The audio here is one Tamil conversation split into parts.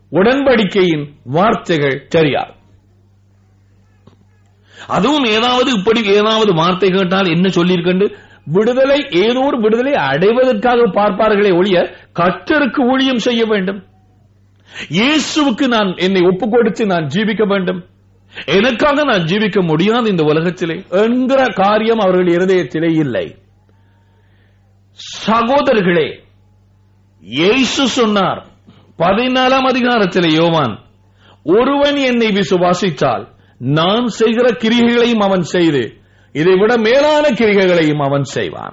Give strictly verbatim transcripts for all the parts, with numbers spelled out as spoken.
உடன்படிக்கையின் வார்த்தைகள் தெரியாது. அதுவும் ஏதாவது இப்படி ஏதாவது வார்த்தை கேட்டால் என்ன சொல்லியிருக்கண்டு விடுதலை ஏதோ ஒரு விடுதலை அடைவதற்காக பார்ப்பார்களே ஒழிய கர்த்தருக்கு ஊழியம் செய்ய வேண்டும், இயேசுவுக்கு நான் என்னை ஒப்புக் கொடுத்து நான் ஜீவிக்க வேண்டும், எனக்காக நான் ஜீவிக்க முடியாது இந்த உலகத்திலே என்கிற காரியம் அவர்கள் இருதயத்திலே இல்லை. சகோதரர்களே, இயேசு சொன்னார் பதினாலாம் அதிகாரத்திலே யோவான், ஒருவன் என்னை விசுவாசித்தால் நான் செய்கிற கிரிகைகளையும் அவன் செய்து இதைவிட மேலான கிரிகைகளையும் அவன் செய்வான்.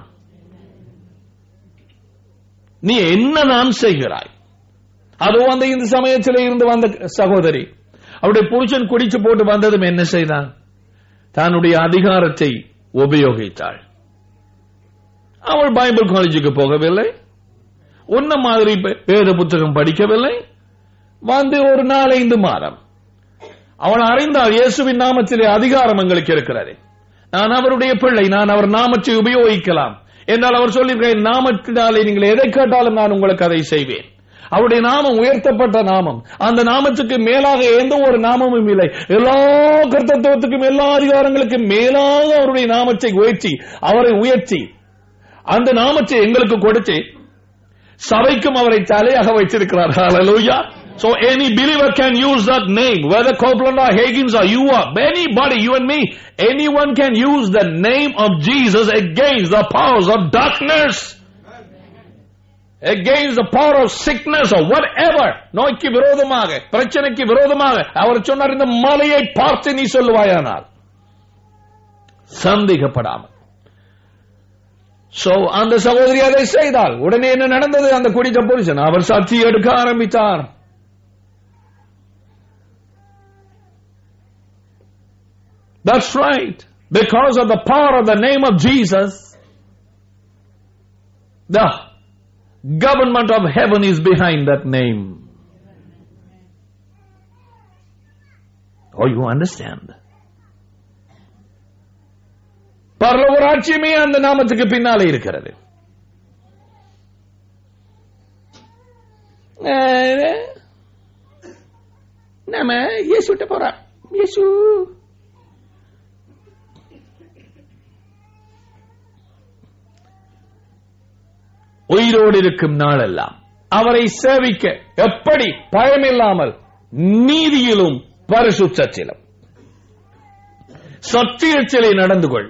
நீ என்னதான் செய்கிறாய்? அதோ அந்த இந்த சமயத்திலே இருந்து வந்த சகோதரி அவருடைய புருஷன் குடிச்சு போட்டு வந்ததும் என்ன செய்தான்? தன்னுடைய அதிகாரத்தை உபயோகித்தாள். அவள் பைபிள் காலேஜுக்கு போகவில்லை, உன்ன மாதிரி வேத புத்தகம் படிக்கவில்லை. வந்து ஒரு நாலஞ்சு மாதம் அவள் அறிந்தாள், இயேசுவின் நாமத்திலே அதிகாரம் எங்களுக்கு இருக்கிறது, நான் அவருடைய பிள்ளை, நான் அவர் நாமத்தை உபயோகிக்கலாம் என்றால் அவர் சொல்லியிருக்கிறேன், நாமத்தினாலே நீங்கள் எதை கேட்டாலும் நான் உங்களுக்கு அதை செய்வேன். அவருடைய நாமம் உயர்த்தப்பட்ட நாமம், அந்த நாமத்துக்கு மேலாக எந்த ஒரு நாமமும் இல்லை. எல்லா கர்த்தத்துவத்துக்கும் எல்லா அதிகாரங்களுக்கும் மேலாக அவருடைய நாமத்தை உயர்த்தி அவரை உயர்த்தி அந்த நாமத்தை எங்களுக்கு கொடுத்து சபைக்கும் அவரை தலையாக வைத்திருக்கிறார். ஹல்லேலூயா. So any believer can use that name, whether Copeland or Higgins or you or anybody, you and me, anyone can use the name of Jesus against the powers of darkness, against the power of sickness or whatever. நோய்க்கு விரோதமாக, பிரச்சனைக்கு விரோதமாக அவர் சொன்னார், இந்த மலையை பார்த்து நீ சொல்லுவாயானால் சந்தேகப்படாமல். So அந்த சகோதரி அதை செய்தால் உடனே என்ன நடந்தது? அந்த குடித்த புருஷன் அவர் சாட்சி எடுக்க ஆரம்பித்தார். That's right. Because of the power of the name of Jesus, the government of heaven is behind that name. Oh, you understand? பரலோக ராஜ்யமே அந்த நாமத்துக்கு பின்னாலே இருக்கிறது. நாம இயேசுட்ட போறோம். இயேசு உயிரோடு இருக்கும் நாளெல்லாம் அவரை சேவிக்க எப்படி பயமில்லாமல் நீதியிலும் பரிசுத்தத்திலும் சத்தியத்திலே நடந்து கொள்.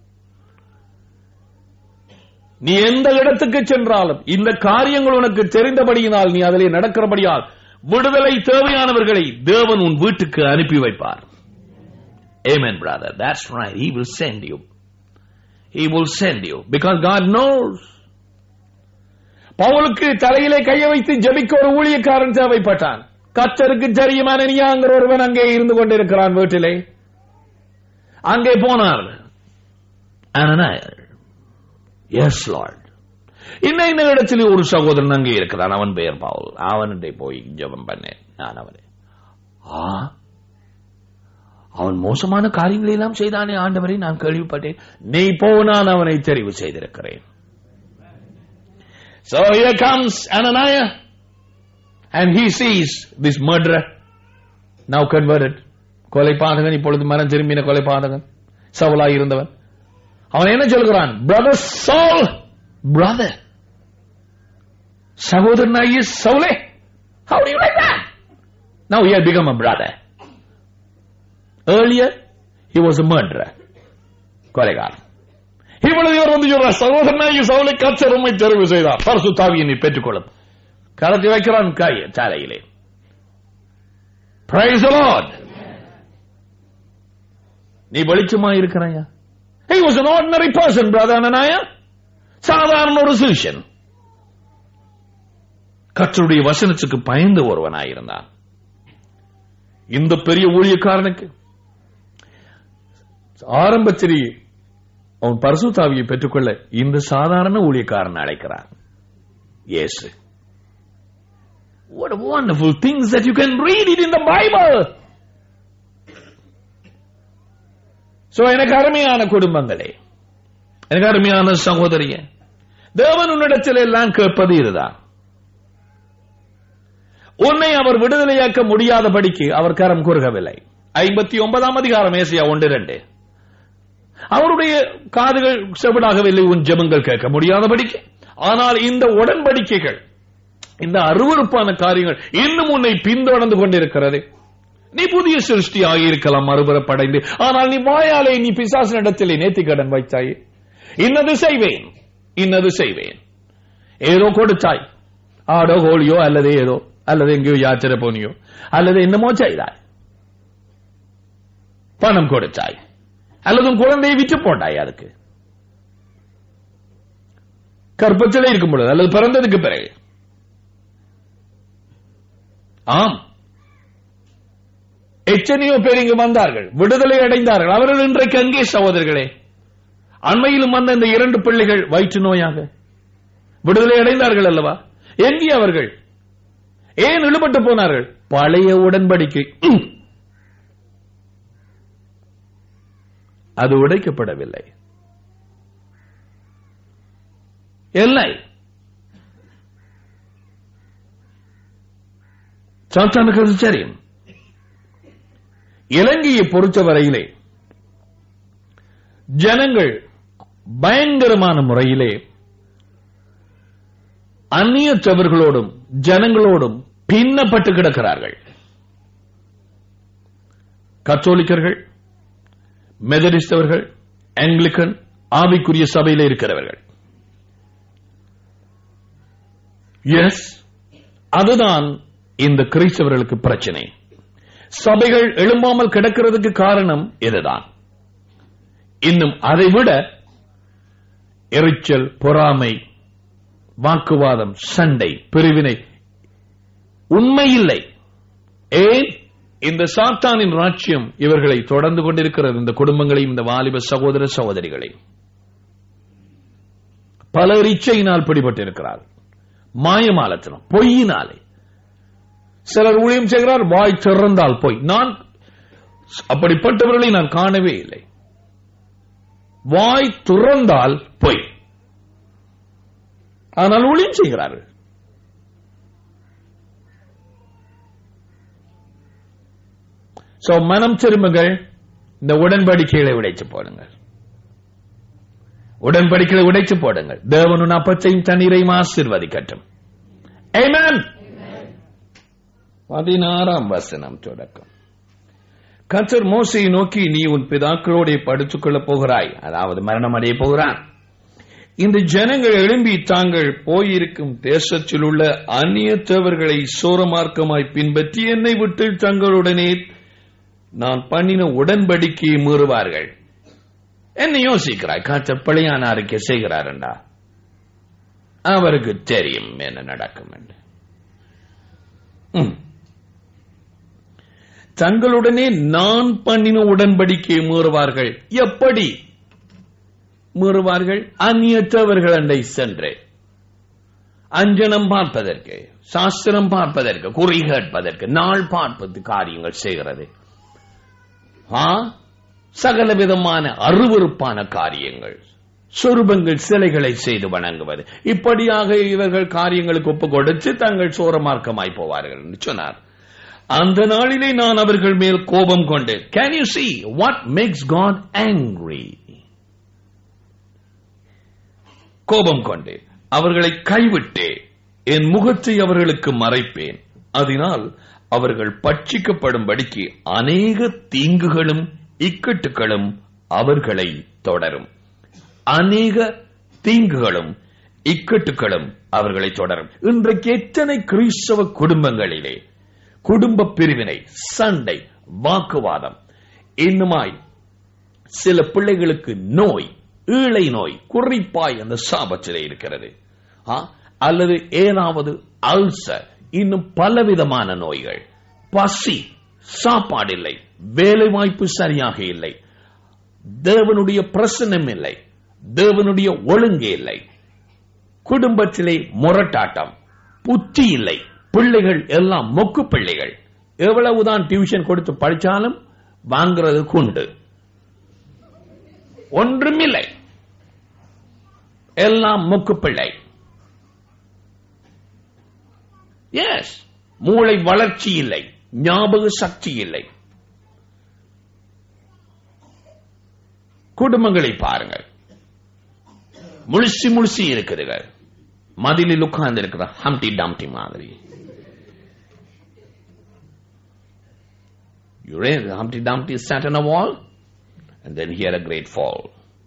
நீ எந்த இடத்துக்கு சென்றாலும் இந்த காரியங்கள் உனக்கு தெரிந்தபடியினால் நீ அதிலே நடக்கிறபடியால் விடுதலை தேவையானவர்களை தேவன் உன் வீட்டுக்கு அனுப்பி வைப்பார். Amen, brother. That's right. He will send you. He will send you because God knows. பவுலுக்கு தலையிலே கையை வைத்து ஜெபிக்க ஒரு ஊழியக்காரன் தேவைப்பட்டான். கர்த்தருக்கு தெரியும் அனனியாங்கிற ஒருவன் அங்கே இருந்து கொண்டிருக்கிறான் வீட்டிலே. அங்கே போனார் அனனியார். Yes, Lord. இன்ன இன்ன இடத்திலே ஒரு சகோதரன் அங்கே இருக்கிறான், அவன் பெயர் பவுல். அவன்கிட்ட போய் ஜெபம் பண்ணேன் நான். அவனை அவன் மோசமான காரியங்களை எல்லாம் செய்தானே ஆண்டவரை நான் கேள்விப்பட்டேன், நீ போ, நான் அவனை தெரிவு செய்திருக்கிறேன். So here comes Ananias and he sees this murderer, now converted. கொலைபாதகன், இப்பொழுது மனம் திரும்பின கொலைபாதகன், சவுலாய் இருந்தவன். அவன் என்ன சொல்கிறான்? Brother Saul, brother, சகோதரனாகிய சவுலே, how do you like that? Now he had become a brother. Earlier he was a murderer, கொலைகாரன். இவ்வளவு இவர் வந்து சொல்றார், சகோதரனாகிய சவுலை கர்த்தர் உம்மை தெரிவு செய்தார், பரிசுத்த ஆவியை நீ பெற்றுக்கொள்ளும். கரத்தை வைக்கிறான் கை தலையிலே. Praise the Lord. நீ வெளிச்சமா இருக்கிறாயா? He was an ordinary person, brother Ananias. சாதாரண ஒரு சிஷ்யன், கர்த்தருடைய வசனத்துக்கு பயந்த ஒருவனாயிருந்தான். இந்த பெரிய ஊழியக்காரனுக்கு ஆரம்பத்திலேயே அவன் பரிசுத்த ஆவியை பெற்றுக்கொள்ள இந்த சாதாரண ஊழியக்காரன் அழைக்கிறார் இயேசு. What a wonderful things that you can read it in the Bible. So எனக்கு அருமையான குடும்பங்களே, எனக்கு அருமையான சகோதரியே, தேவன் உன்னிடத்தில் எல்லாம் கேட்பது இதுதான். உன்னை அவர் விடுதலையாக்க முடியாதபடிக்கு அவர் கரம் குறுகவில்லை. ஐம்பத்தி ஒன்பதாம் அதிகாரம் ஏசியா ஒன்று இரண்டு. அவருடைய காதுகள் செவிடாகவில்லை உன் ஜெபங்கள் கேட்க முடியாதபடிக்கு. ஆனால் இந்த உடன்படிக்கைகள், இந்த அருவருப்பான காரியங்கள் இன்னும் உன்னை பின்தொடர்ந்து கொண்டிருக்கிறது. நீ புதிய சிருஷ்டியாக இருக்கலாம் மறுபுறப்படைந்து, ஆனால் நீ வாயாலே நீ பிசாசினிடத்திலே நேர்த்திக்கடன் வைத்தாய். இன்னது செய்வேன் இன்னது செய்வேன் ஏதோ கொடுத்தாய், ஆடோ கோழியோ அல்லது ஏதோ அல்லது எங்கேயோ யாத்திரை போனியோ அல்லது என்னமோ செய்தாய், பணம் கொடுத்தாய் அல்லது குழந்தையை விற்று போட்டாய். அதுக்கு கற்பத்திலே இருக்கும் பொழுது அல்லது பிறந்ததுக்கு பிறகு. ஆம், எத்தனையோ பேர் இங்கு வந்தார்கள், விடுதலை அடைந்தார்கள். அவர்கள் இன்றைக்கு அங்கே சகோதரர்களே, அண்மையிலும் வந்த இந்த இரண்டு பிள்ளைகள் வயிற்று நோயாக விடுதலை அடைந்தார்கள் அல்லவா? எங்கே அவர்கள்? ஏன் இழுபட்டு போனார்கள்? பழைய உடன்படிக்கை அது உடைக்கப்படவில்லை. இல்லை, சாத்தானுக்கு அது தெரியும். இலங்கையை பொறுத்தவரையிலே ஜனங்கள் பயங்கரமான முறையிலே அந்நியத்தவர்களோடும் ஜனங்களோடும் பின்னப்பட்டு கிடக்கிறார்கள். கத்தோலிக்கர்கள், மெதடிஸ்டவர்கள், ஆங்கிலிக்கன், ஆவிக்குரிய சபையில் இருக்கிறவர்கள். எஸ், அதுதான் இந்த கிறிஸ்தவர்களுக்கு பிரச்சனை. சபைகள் எழும்பாமல் கிடக்கிறதுக்கு காரணம் இதுதான். இன்னும் அதைவிட எரிச்சல், பொறாமை, வாக்குவாதம், சண்டை, பிரிவினை உண்மையில்லை. ஏன்? இந்த சாத்தானின் ராஜ்யம் இவர்களை தொடர்ந்து கொண்டிருக்கிறது. இந்த குடும்பங்களையும் இந்த வாலிப சகோதர சகோதரிகளை பலர் இச்சையினால் பிடிபட்டிருக்கிறார். மாயமாலத்தினம், பொய்யினாலே. சிலர் ஊழியம் செய்கிறார், வாய் திறந்தால் பொய். நான் அப்படிப்பட்டவர்களை நான் காணவே இல்லை. வாய் துறந்தால் பொய், ஆனால் ஊழியம் செய்கிறார்கள். சோ மனம் திரும்புங்கள், இந்த உடன்படிக்கைகளை உடைச்சு போடுங்கள். உடன்படிக்கைகளை உடைச்சு போடுங்கள். தேவனுன் அப்பத்தையும் தண்ணீரையும் ஆசீர்வதிக்கட்டும். ஆமென். பதினாறாம் வசனம் தொடக்கம். கர்த்தர் மோசேயை நோக்கி, நீ உன் பிதாக்களோட படுத்துக் கொள்ளப் போகிறாய், அதாவது மரணம் அடைய போகிறான். இந்த ஜனங்கள் எழும்பி தாங்கள் போயிருக்கும் தேசத்தில் உள்ள அந்நியத்தவர்களை சோரமார்க்கமாய் பின்பற்றி என்னை விட்டு தங்களுடனே நான் பண்ணின உடன்படிக்கையை மீறுவார்கள். என்ன யோசிக்கிறாய்? கர்த்தர் பழியான அறிக்கை செய்கிறாரண்டா, அவருக்கு தெரியும் என்ன நடக்கும் என்று. தங்களுடனே நான் பண்ணின உடன்படிக்கையை மீறுவார்கள். எப்படி மீறுவார்கள்? அந்நியற்றவர்கள் அண்டை சென்று அஞ்சனம் பார்ப்பதற்கு, சாஸ்திரம் பார்ப்பதற்கு, குறி கேட்பதற்கு, நாள் பார்ப்பது காரியங்கள் செய்கிறது. சகல விதமான அருவருப்பான காரியங்கள், சொரூபங்கள், சிலைகளை செய்து வணங்குவது, இப்படியாக இவர்கள் காரியங்களுக்கு ஒப்பு கொடுத்து தங்கள் சோரமார்க்கமாய் போவார்கள் என்று சொன்னார். அந்த நாளிலே நான் அவர்கள் மேல் கோபம் கொண்டு, can you see what makes God angry? கோபம் கொண்டு அவர்களை கைவிட்டு என் முகத்தை அவர்களுக்கு மறைப்பேன். அதனால் அவர்கள் பட்சிக்கப்படும்படிக்கு அநேக தீங்குகளும் இக்கட்டுகளும் அவர்களை தொடரும். அநேக தீங்குகளும் இக்கட்டுகளும் அவர்களை தொடரும். இன்றைக்கு எத்தனை கிறிஸ்தவ குடும்பங்களிலே குடும்ப பிரிவினை, சண்டை, வாக்குவாதம், இன்னுமாய் சில பிள்ளைகளுக்கு நோய், ஈழை நோய் குறிப்பாய் அந்த சாபத்திலே இருக்கிறது. அல்லது ஏதாவது அல்சர், இன்னும் பலவிதமான நோய்கள், பசி, சாப்பாடு இல்லை, வேலை வாய்ப்பு சரியாக இல்லை, தேவனுடைய பிரசன்னம் இல்லை, தேவனுடைய ஒழுங்கு இல்லை, குடும்பத்திலே முரட்டாட்டம், புத்தி இல்லை, பிள்ளைகள் எல்லாம் மொக்கு பிள்ளைகள். எவ்வளவுதான் டியூஷன் கொடுத்து படிச்சாலும் வாங்கிறது உண்டு, ஒன்றுமில்லை, எல்லாம் மொக்கு பிள்ளை. எஸ், மூளை வளர்ச்சி இல்லை, ஞாபக சக்தி இல்லை. குடும்பங்களை பாருங்கள், முழுசி முழுசி இருக்குதுகள், மதிலில் உட்கார்ந்து இருக்கிற ஹம்டி டம்டி மாதிரி. You read Humpty Dumpty sat on a wall and then he had a great fall.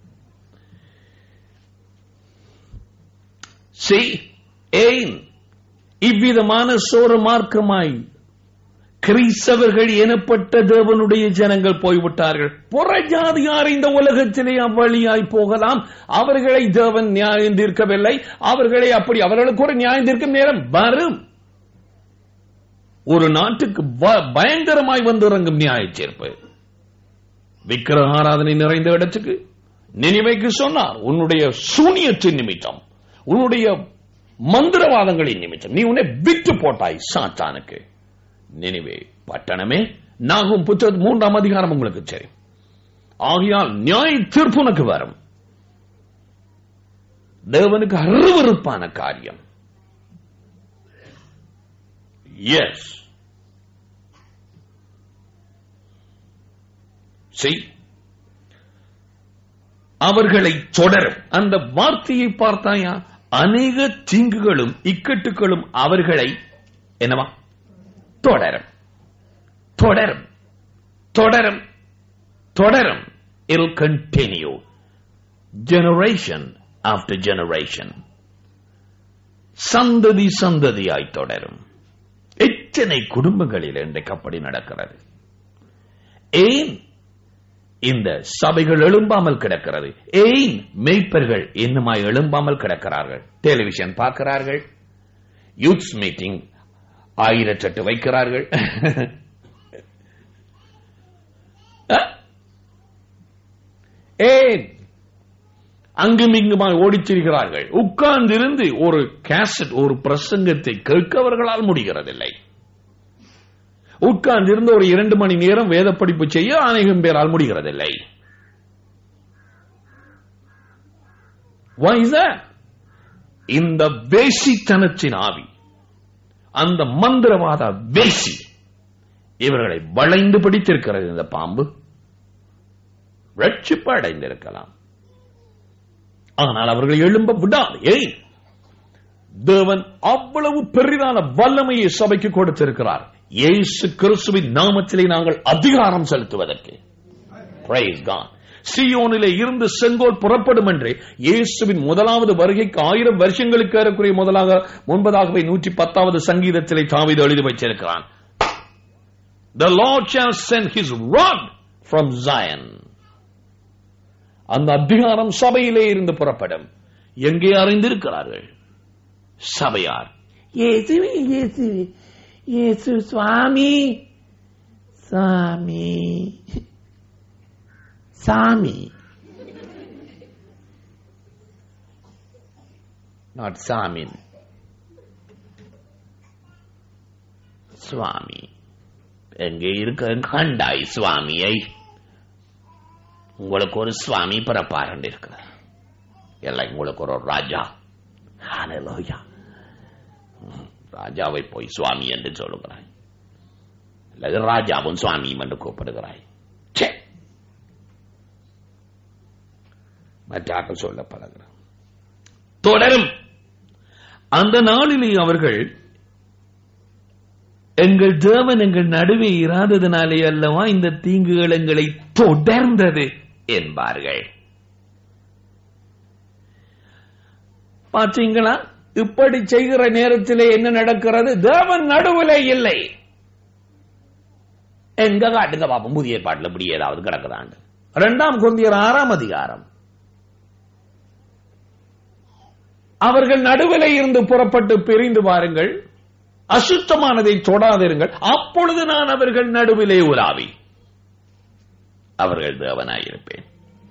See, ஏன் இவ்விதமான சோர மார்க்கமாய் கிறிஸ்தவர்கள் எனப்பட்ட தேவனுடைய ஜனங்கள் போய்விட்டார்கள். புறஜாதியார் இந்த உலகத்திலே அவ்வழியாய் போகலாம். அவர்களை தேவன் நியாயம் தீர்க்கவில்லை. அவர்களை அப்படி அவர்களுக்கு ஒரு நியாயம் தீர்க்கும் நேரம் வரும். ஒரு நாட்டுக்கு பயங்கரமாய் வந்து இறங்கும் நியாய தீர்ப்பு. விக்கிரக ஆராதனை நிறைந்த இடத்துக்கு நினிவேக்கு சொன்னார், உன்னுடைய சூனியத்தின் நிமித்தம், உன்னுடைய மந்திரவாதங்களின் நிமித்தம் நீ உன்னை விட்டு போட்டாய் சாத்தானுக்கு. நினிவே பட்டணமே, நாகும் புத்தகம் மூன்றாம் அதிகாரம் உங்களுக்கு சரி. ஆகையால் நியாய தீர்ப்பு உனக்கு வரும். தேவனுக்கு அருவருப்பான காரியம். எஸ், அவர்களை தொடரும். அந்த வார்த்தையை பார்த்தாயா, அநேக தீங்குகளும் இக்கட்டுகளும் அவர்களை என்னவா தொடரும், தொடரும், தொடரும், தொடரும். It will continue generation after generation. சந்ததி சந்ததியாய் தொடரும். எத்தனை குடும்பங்களில் இன்றைக்கு அப்படி நடக்கிறது. ஏன் இந்த சபைகள் எழும்பாமல் கிடக்கிறது? ஏன் மேய்ப்பர்கள் இன்னுமாய் எழும்பாமல் கிடக்கிறார்கள்? டெலிவிஷன் பார்க்கிறார்கள், யூத்ஸ் மீட்டிங் ஆயிரத்தெட்டு வைக்கிறார்கள், ஏன் அங்கும் இங்குமாய் ஓடிச்சிருக்கிறார்கள்? உட்கார்ந்திருந்து ஒரு கேசட், ஒரு பிரசங்கத்தை கேட்க அவர்களால் முடிகிறதில்லை. உட்கார்ந்திருந்து ஒரு இரண்டு மணி நேரம் வேத படிப்பு செய்ய அநேகம் பேரால் முடிகிறதில்லை. Why is that? இந்த வேசித்தனத்தின் ஆவி, அந்த மந்திரவாத வேசி இவர்களை வளைந்து பிடித்திருக்கிறது. இந்த பாம்பு ரட்சிப்பு அடைந்திருக்கலாம், ஆனால் அவர்களை எழும்ப விடாது. ஏன்? தேவன் அவ்வளவு பெரிதான வல்லமையை சபைக்கு கொடுத்திருக்கிறார். இயேசு கிறிஸ்துவின் நாமத்திலே நாங்கள் அதிகாரம் செலுத்துவதற்கு. Praise God. சீயோனிலே இருந்து செங்கோல் புறப்படும் என்று இயேசுவின் முதலாவது வருகைக்கு ஆயிரம் வருஷங்களுக்கு ஏறக்குறைய முதலாக முன்பதாகவே நூற்றி பத்தாவது சங்கீதத்திலே தாவீது எழுதி வைத்திருக்கிறான். The Lord shall send his rod from Zion. அந்த அதிகாரம் சபையிலே இருந்து புறப்படும். எங்கே அறிந்திருக்கிறார்கள்? சபையார். இயேசுவே இயேசுவே இயேசு சுவாமி சாமி சாமி, நாட் சாமின், சுவாமி. எங்கே இருக்க கண்டாய் சுவாமியை? உங்களுக்கு ஒரு சுவாமி பிறப்பார் இருக்கிறார். எல்லாம் உங்களுக்கு ஒரு ராஜா. ஹல்லேலூயா. ராஜாவை போய் சுவாமி என்று சொல்லுகிறாய், அல்லது ராஜாவும் சுவாமியும் என்று கூப்பிடுகிறாய். மற்றாக்கள் சொல்ல பழகிறார். தொடரும். அந்த நாளிலே அவர்கள் எங்கள் தேவன் எங்கள் நடுவே இராததினாலே அல்லவா இந்த தீங்குகள் எங்களை தொடர்ந்தது என்பார்கள். பார்த்தீங்களா? இப்படி செய்கிற நேரத்திலே என்ன நடக்கிறது? தேவன் நடுவிலே இல்லை. எங்க காட்டுங்க பாப்போம், புதிய பாட்டில் இப்படி ஏதாவது கிடக்குதாண்டு. இரண்டாம் கொரிந்தியர் ஆறாம் அதிகாரம். அவர்கள் நடுவிலே இருந்து புறப்பட்டு பிரிந்து வாருங்கள், அசுத்தமானதை தொடாதிருங்கள், அப்பொழுது நான் அவர்கள் நடுவிலே உலாவி அவர்கள் தேவனாயிருப்பேன்.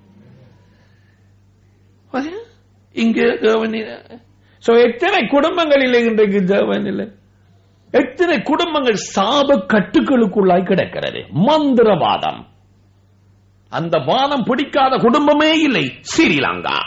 இங்கே தேவன் எத்தனை குடும்பங்களில் இன்றைக்கு தேவன் இல்லை? எத்தனை குடும்பங்கள் சாப கட்டுக்களுக்குள்ளாய் கிடக்கிறது. மந்திரவாதம், அந்த வாதம் பிடிக்காத குடும்பமே இல்லை. ஸ்ரீலங்கா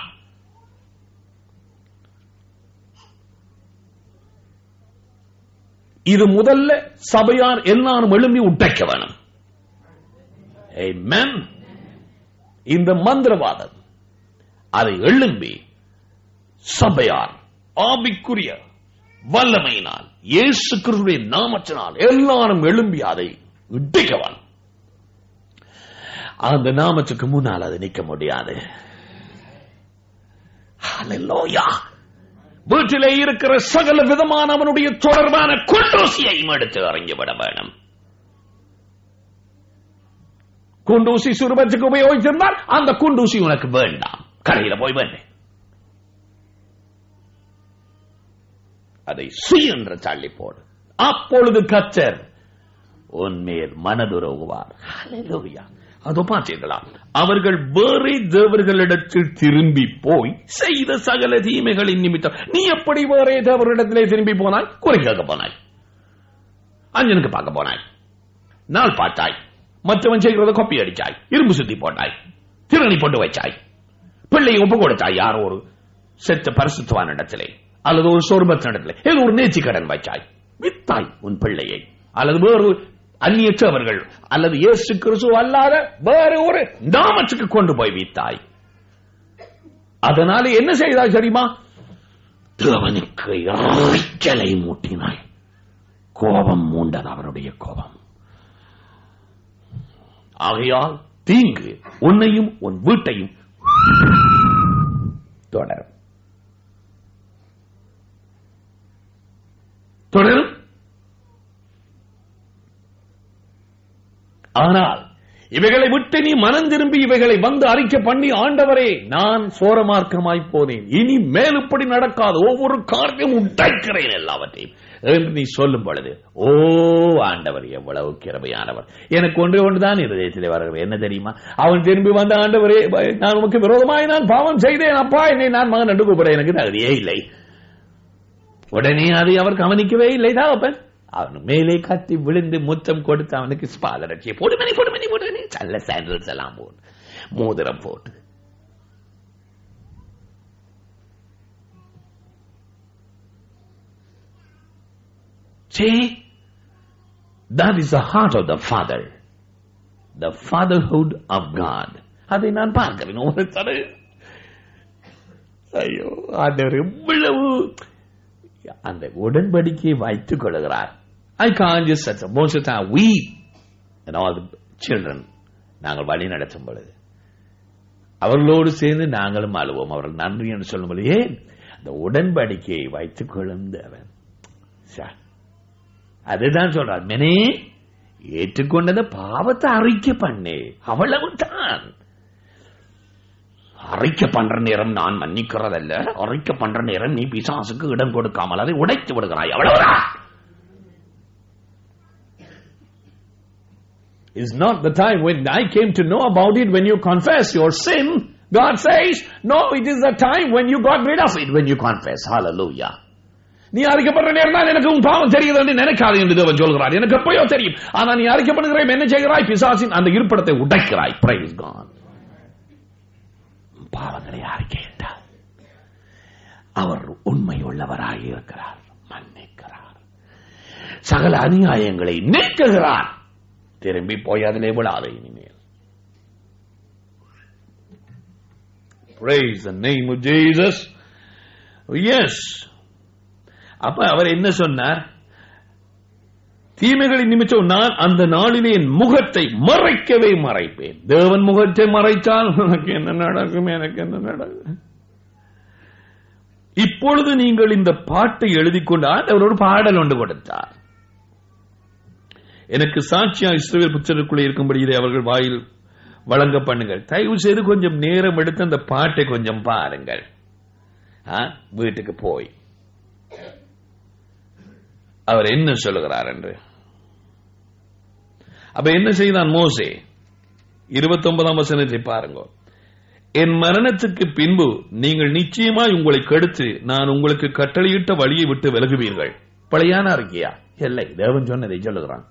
இது முதல்ல சபையார் எல்லாரும் எழும்பி உடைக்க வேணும். ஆமென். இந்த மந்திரவாதம் அதை எழும்பி சபையார் ஆவிக்குரிய வல்லமையினால் இயேசு கிறிஸ்துவின் நாமத்தினால் எல்லாரும் எழும்பி அதை உடைக்க வேணும். அந்த நாமத்துக்கு முன்னால் அது நிற்க முடியாது. ஹல்லேலூயா. வீட்டிலே இருக்கிற சகல விதமான அவனுடைய தொடர்பான குண்டூசியையும் எடுத்து இறங்கிவிட வேணும். குண்டூசி சுரூபத்துக்கு உபயோகித்திருந்தால் அந்த குண்டூசி உனக்கு வேண்டாம், கடையில போய் வேண்டேன். அதை சுயன்ற தள்ளி போடு. அப்பொழுது கர்த்தர் உன்மேல் மனதுருகுவார். ஹல்லேலூயா. அதோ பார்த்தீர்களா, அவர்கள் வேறே தேவர்களிடத்தில் திரும்பி போய் செய்த சகல தீமைகளின் நிமித்தம். நீ எப்படி வேறே தேவர்களிடத்திலே திரும்பி போனாய்? குறை கேட்க போனாய், அஞ்சனுக்கு பார்க்க போனாய், நாள் பார்த்தாய், மற்றவன் செய்கிறத கொப்பி அடிச்சாய், இரும்பு சுத்தி போட்டாய், திறனி போட்டு வச்சாய், பிள்ளையை ஒப்பு கொடுத்தாய் யாரோ ஒரு செத்த பரிசுத்தவான இடத்திலே அல்லது ஒரு சொர்பத்தின் இடத்திலே ஏதோ ஒரு நேர்ச்சி கடன் வச்சாய், வித்தாய் உன் பிள்ளையை. அல்லது வேறு அந்நியற்றவர்கள் அல்லது இயேசு கிறிஸ்து அல்லாத வேறு ஒரு நாமத்துக்கு கொண்டு போய் வித்தாய். அதனால என்ன செய்தாய் தெரியுமா? தேவனுக்கு எரிச்சலை மூட்டினாய். கோபம் மூண்டது, அவருடைய கோபம். ஆகையால் தீங்கு உன்னையும் உன் வீட்டையும் தொடரும் தொடரும் ஆனால் இவைகளை விட்டு நீ மனம் திரும்பி இவைகளை வந்து அறிக்கை பண்ணி, ஆண்டவரே நான் சோரமார்க்கமாய் போனேன், இனி மேலுப்படி நடக்காது, ஒவ்வொரு காரியமும் உடைக்கிறேன் எல்லாவற்றையும் என்று நீ சொல்லும் பொழுது, ஓ ஆண்டவர் எவ்வளவு கிருபையானவர். எனக்கு ஒன்றே ஒன்றுதான் இருதயத்திலே வருகிறது, என்ன தெரியுமா? அவன் திரும்பி வந்த, ஆண்டவரே நான் உமக்கு விரோதமாய் நான் பாவம் செய்தேன், அப்பா என்னை நான் மகன் என்று கூப்பிட எனக்கு தகுதியே இல்லை. உடனே அதை அவர் கவனிக்கவே இல்லை. தாவப்பன் அவன் மேலே கத்தி விழுந்து முத்தம் கொடுத்து அவனுக்கு பாதரட்சியை போடு மணி போடு மணி போடு நல்ல சாண்டல்ஸ் எல்லாம் போடு, மோதிரம் போட்டு. See, that is the heart of the Father, the fatherhood of God. அதை நான் பார்க்கிறேன் ஒரு தடவை. ஐயோ ஆண்டவர் எவ்வளவு அந்த உடன்படிக்கையை வைத்துக் கொள்கிறார். I can't just say most of the time we and all the children நாங்கள் வழி நடத்தும் பொழுது அவர்களோடு சேர்ந்து நாங்களும் அழுவோம். அவர்கள் நன்றி என்று சொல்லும் பொழுது, ஏன் அந்த உடன்படிக்கையை வைத்துக் கொள்ளும் தேவன். அதுதான் சொல்றார், மெனே ஏற்றுக்கொண்டத பாவத்தை அறிக்கை பண்ணு, அவ்வளவுதான். அறிக்கை பண்ற நேரம் நான் மன்னிக்கிறதல்ல, அறிக்கை பண்ற நேரம் நீ பிசாசுக்கு இடம் கொடுக்காமல் அதை உடைத்து விடுகிறாய், அவ்வளவுதான். It's not the time when I came to know about it when you confess your sin. God says, no, it is the time when you got rid of it, when you confess. Hallelujah. நீ அறிக்கப்படுற நேரம் தான் எனக்கு உன் பாவம் தெரியுது என்று நினைக்காது என்று தேவன் சொல்கிறார். எனக்கு எப்பயோ தெரியும். ஆனா நீ அறிக்கப்படுகிறாய், என்ன செய்கிறாய்? பிசாசின் அந்த இருப்பிடத்தை உடைக்கிறாய். Praise God. பாவங்களை அறிக்கையிட்டார். அவர் உண்மை உள்ளவராக இருக்கிறார், மன்னிக்கிறார், சகல அநியாயங்களை நீக்குகிறார். திரும்பி போய் அதிலே விடாத இனிமேல். Praise the name of Jesus. Yes. அப்ப அவர் என்ன சொன்னார்? தீமைகளின் நிமித்தம் நான் அந்த நாளிலே என் முகத்தை மறைக்கவே மறைப்பேன். தேவன் முகத்தை மறைத்தால் எனக்கு என்ன நடக்கும்? எனக்கு என்ன நடக்கும்? இப்பொழுது நீங்கள் இந்த பாட்டை எழுதி கொண்டு ஆண்டவர் ஒரு பாடல் ஒன்று கொடுத்தார். எனக்கு சாட்சியா இஸ்ரவேல் புத்திரருக்குள்ளே இருக்கும்படி இதை அவர்கள் வாயில் வழங்க பண்ணுங்கள். தயவு செய்து கொஞ்சம் நேரம் எடுத்து அந்த பாட்டை கொஞ்சம் பாருங்கள். வீட்டுக்கு போய் அவர் என்ன சொல்லுகிறார் என்று. அப்ப என்ன செய்தான் மோசே? இருபத்தி ஒன்பதாம் வசனத்தை பாருங்க. என் மரணத்துக்கு பின்பு நீங்கள் நிச்சயமாய் உங்களை கெடுத்து நான் உங்களுக்கு கட்டளையிட்ட வழியை விட்டு விலகுவீர்கள். பழையான அறிக்கையா? இல்லை, தேவன் சொன்னதை சொல்லுகிறான்.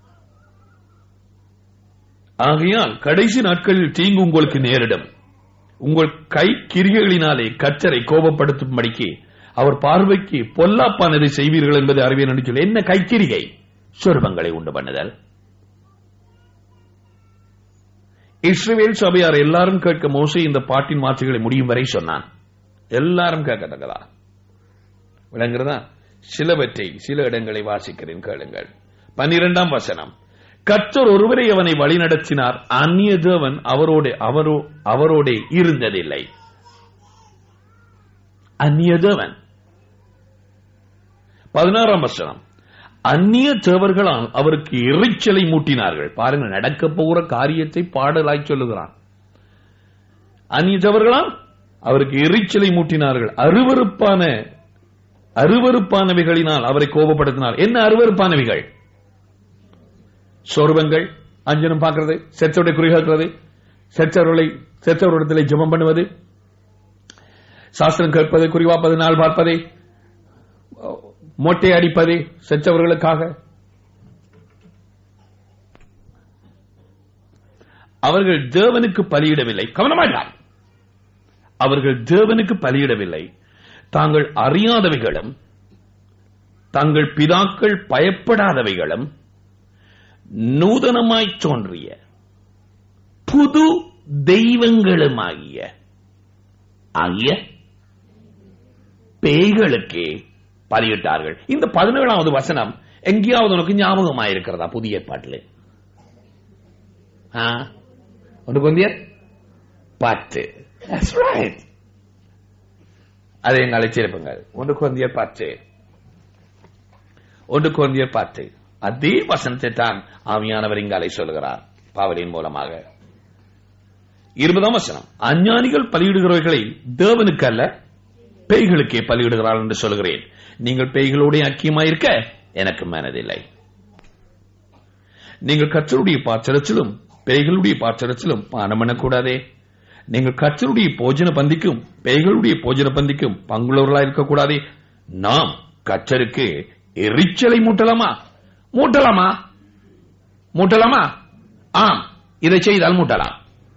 ஆகையால் கடைசி நாட்களில் தீங்கு உங்களுக்கு நேரிடும். உங்கள் கை கிரிகளினாலே கர்த்தரை கோபப்படுத்தும்படிக்கு அவர் பார்வைக்கு பொல்லாப்பானதை செய்வீர்கள் என்பதை அறிவேன் என்று சொல்லி என்ன கைக்கிரிகை? சொர்பங்களை உண்டு பண்ணுதல். இஸ்ரவேல் சபையார் எல்லாரும் கேட்க மோசே இந்த பாட்டின் வார்த்தைகளை முடியும் வரை சொன்னான். எல்லாரும் கேட்கத்தக்கதா விளங்குறதா? சிலவற்றை சில இடங்களை வாசிக்கிறேன், கேளுங்கள். பன்னிரெண்டாம் வசனம். கர்த்தர் ஒருவரை அவனை வழிநடத்தினார், அந்நிய தேவன் அவரோடு அவரோ அவரோட இருந்ததில்லை. அந்நிய தேவன். பதினாறாம் வசனம். அந்நிய தேவர்களால் அவருக்கு எரிச்சலை மூட்டினார்கள். பாருங்க, நடக்க போகிற காரியத்தை பாடலாய் சொல்லுகிறான். அந்நிய தேவர்களால் அவருக்கு எரிச்சலை மூட்டினார்கள், அருவருப்பான அருவருப்பானவைகளினால் அவரை கோபப்படுத்தினார். என்ன அருவருப்பானவைகள்? சொர்பங்கள், அஞ்சனம் பார்க்கிறது, செத்தவருடைய குறிகாக்கிறது, செத்தவர்களை செத்தவரிடத்திலே ஜெபம் பண்ணுவது, சாஸ்திரம் கேட்பது, குறிவாப்பது, நாள் பார்ப்பதை, மொட்டை அடிப்பது செத்தவர்களுக்காக. அவர்கள் தேவனுக்கு பலியிடவில்லை. கவனமாட்டார். அவர்கள் தேவனுக்கு பலியிடவில்லை. தாங்கள் அறியாதவைகளும் தங்கள் பிதாக்கள் பயப்படாதவைகளும் நூதனமாய் தோன்றிய புது தெய்வங்களுமாகிய ஆகிய பேய்களுக்கு பலியிட்டார்கள். இந்த பதினேழாவது வசனம் எங்கேயாவது உனக்கு ஞாபகமாயிருக்கிறதா? புதிய ஏற்பாட்டில் ஒன்று கொந்தியர் பத்து. அதை எங்க அழைச்சிருப்புங்கள். ஒன்று கொந்தியர் பத்து, ஒன்று கொந்தியர் பத்து. அதே வசனத்தை தான் ஆவியானவர் இங்காலை சொல்கிறார் பாவலின் மூலமாக. இருபதாம் வசனம். அஞ்ஞானிகள் பலியிடுகிறவர்களை தேவனுக்கு அல்ல பேய்களுக்கே பலியிடுகிறார்கள் என்று சொல்கிறேன். நீங்கள் பேய்களோட ஐக்கியமாயிருக்க எனக்கு மனதில்லை. நீங்கள் கர்த்தருடைய பாத்திரத்திலும் பேய்களுடைய பாத்திரத்திலும் பானம் பண்ணக்கூடாதே. நீங்கள் கர்த்தருடைய போஜன பந்திக்கும் பேய்களுடைய போஜன பந்திக்கும் பங்குள்ளவர்களாக இருக்கக்கூடாதே. நாம் கர்த்தருக்கு எரிச்சலை மூட்டலாமா? மூட்டலாமா? மூட்டலாமா? ஆம், இதை செய்தால் மூட்டலாம்.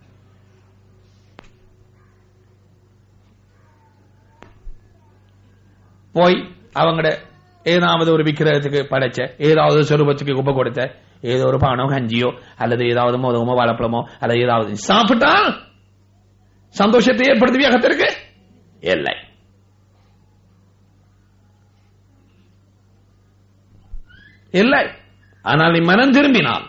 போய் அவங்கட ஏதாவது ஒரு விக்கிரகத்துக்கு படைச்ச, ஏதாவது சொரூபத்துக்கு குப்பை கொடுத்த, ஏதோ ஒரு பானோ கஞ்சியோ அல்லது ஏதாவது மோதகமோ வாழைப்பழமோ அல்லது ஏதாவது சாப்பிட்டா சந்தோஷத்தை ஏற்படுத்துவியா கர்த்தருக்கு? இல்லை. இல்லை. ஆனால் நீ மனம் திரும்பினால்,